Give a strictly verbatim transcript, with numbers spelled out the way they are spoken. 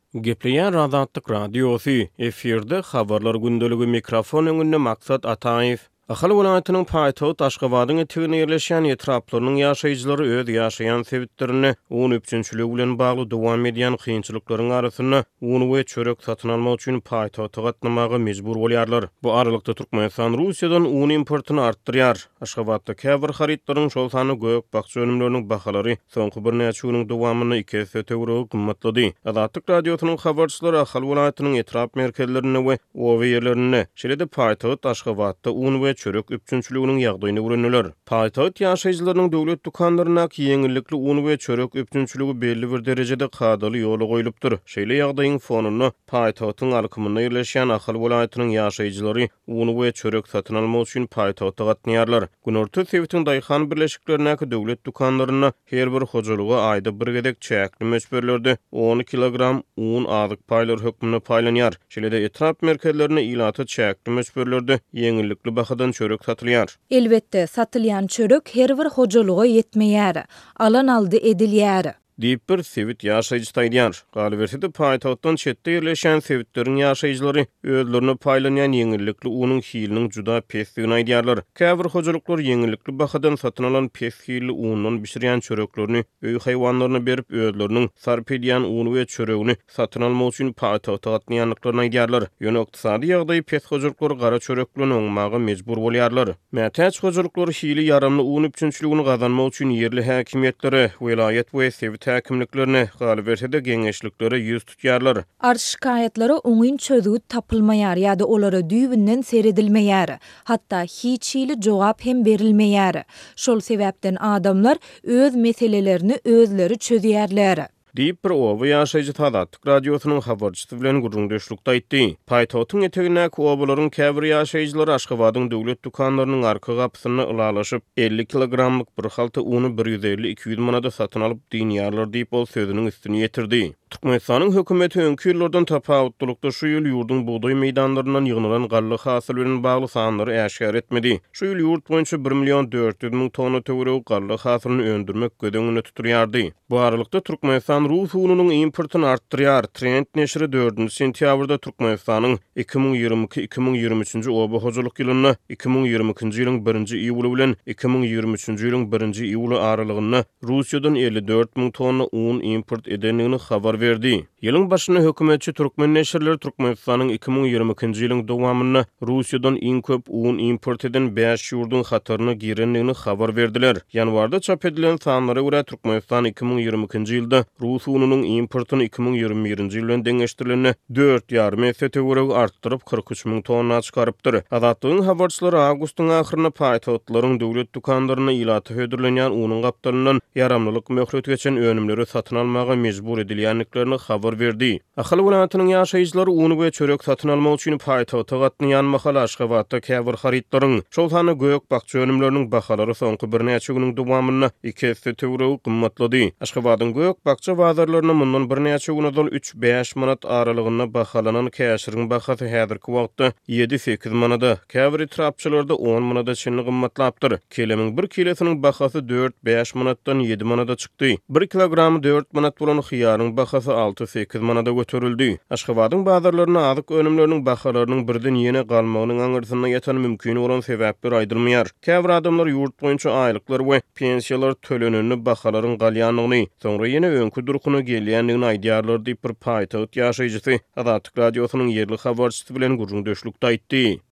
Gepleyen Razatlyk Radiosu efirde habarlar gündölügi mikrofon öňünde maksat Ataýew. Ahal welaýatynyň paýtagy Aşgabatyň etegine ýerleşýän etraplarynyň ýaşaýjylary öz ýaşaýan sebitlerini uň üpçünçüligi bilen bagly dowam edýän kynçylyklaryň arasyna uň we çörek satyn almak üçin paýtaga gatnamaga mejbur bolýarlar. Bu aralykda Türkmenistan Russiýadan uň importyny artdyrýar. Aşgabatda käbir haritlaryň şol sany göýük bakça önümleriniň bahalary soňky bir näçe güniň dowamyny iki есе töwregi gymmatlady. Azatlyk radiosynyň habarçylary ahal welaýatynyň etrap merkezlerine we owa ýerlerine şeýle-de paýtaga Aşgabatda uň we çörek üpçünçüliginiň ýagdaýyny görünýär. Paýtagat ýaşaýjylarynyň döwlet dukanlaryna ýeňillikli un we çörek üpçünçüligi belli bir derejede kadaly ýola goýulypdyr. Şeýle ýagdaýyň fonuny paýtagatyň alkymyna ýerleşýän ahal welaýatynyň ýaşaýjylary un we çörek satyn almak üçin paýtagata gatnaýarlar. Günorta sebitiň daýhan birleşiklerine döwlet dukanlaryna her bir hojalyga aýda bir gedek çäkli möçberlerde on kilogram un azyk paýlar hökmüne paýlanýar. Şeýle-de etrap merkezlerine ilata çäkli möçberlerde ýeňillikli bahadan çörek satylýar. Elbetde satylýan çörek her bir hojalyga ýetmeýär, alan aldy edilýär. Diýip bir sebit ýaşaýjy taýdýar. Galiberside paýtagtdan çetde ýerleşen sebitleriň ýaşaýjylary özlerini paýlanýan ýeňillikli unyň hiliniň juda pesligini aýdýarlar. Käbir hojalyklar ýeňillikli bahadan satyn alan pes hilli undan bişirýän çöreklerini öý haýwanlaryna berip özleriniň sarp edýän un we çöregini satyn almak üçin paýtagta gatnaýanlyklaryny aýdýarlar. Ýöne ykdysady ýagdaý pes hojalyklar gara çörek bilen oňmaga mejbur bolýarlar. Mätäç hojalyklar hili ýaramly un üpçünçüligini gazanmak üçin ýerli häkimetlere, welaýat we sebit häkimliklerine galiberside geňeşliklere ýüz tutýarlar. Arş şikayetlere oňyn çözügi tapylmaýar ýa-da olara düýbinden seredilmeýär. Hatda hiç hili jogap hem berilmeýär. Şol sebäpden adamlar öz meselelerini özleri çözýärler. Diýip bir owa ýaşaýjy Azatlyk radiosynyň habarçysy bilen gurrundaşlykda aýtdy. Paýtagatyň etegine owalaryň käbir ýaşaýjylary Aşgabatyň döwlet dukanlarynyň arka gapysyna ylalaşyp elli kilogramlyk bir halta uny bir ýüz elli iki ýüz manada satyn alyp dinýärler diýip ol sözüniň üstüne ýetirdi. Türkmenistanyň hökümeti öňki ýyllardan tapawutlukda şu ýyl ýurdun buğday meýdanlaryndan ýygnalan gally hasyl bilen bagly sanlary äşkär etmedi. Şu ýyl ýurt boýunça bir million dört ýüz miň tonna töwereg gally hasylyny öndürmek gödeňine tuturýardy. Bu aralykda Türkmenistan Rus ununyň importyny artdyrýar. Trend neşri dördünji sentýabrda Türkmenistanyň iki ming ýygrimi iki iki ming ýygrimi üçinji oba hojalyk ýylyna iki ming ýygrimi ikinji ýylyň birinji iýuly bilen iki ming ýygrimi üçinji ýylyň birinji iýuly aralygyna Russiýadan elli dört miň tonna un import edenligini habar berdi. Ýylyň başyna hökümetçi Türkmen neşirleri Türkmenistanyň iki ming ýygrimi ikinji ýylyň dowamyna Russiýadan iň köp un import eden beş ýurdun hatyryna girenligini habar berdiler. Ýanwarda çap edilen sanlara görä Türkmenistan iki ming ýygrimi ikinji ýylda Rus ununyň importyny iki ming ýygrimi birinji ýyl bilen deňeşdirileni dört ýarym есе töwereg artdyryp kırk üç miň tonna çykarypdyr. Azatlygyň habarçylary awgustyň ahyryna paýtagatlaryň döwlet dukanlaryna ilata hödürlenýän unyň gapdalyndan yaramlylyk möhret geçen önümleri satyn almaga mejbur edilýänliklerini habar berdi. Ahal welaýatynyň ýaşaýjylary un we çörek satyn almak üçin paýtagata gatnaýan mahal Aşgabatda käbir haritlaryň şol sany göýük bakça önümleriniň bahalary soňky bir näçe güniň dowamyna iki есе töwereg gymmatlady. Aşgabatyň göýük bakça bazarlaryna mundan bir näçe günedal üç beş manat aralygyna bahalanan käşiriň bahasy häzirki wagtda ýedi sekiz manada, käbir etrapçylarda on manada çynly gymmatlapdyr. Kelemiň bir kilosiniň bahasy dört beş manatdan ýedi manada çykdy. bir kilogramy dört manat bolan hyýaryň bahasy altı sekiz manada göterildi. Aşgabatyň bazarlaryna azyk önümleriniň bahalarynyň birden ýene galmagynyň aňyrsyna ýeten mümkin bolan sebäpler aýdylmaýar. Käbir adamlar ýurt boýunça aýlyklar we pensiýalar tölenini bahalaryň galýanlygyny, soňra ýene öňkü durkuny gelýänligini aýdýarlar diýip bir paýtagat ýaşaýjysy Azatlyk radiosynyň ýerli habarçysy bilen gurrundaşlykda aýtdy.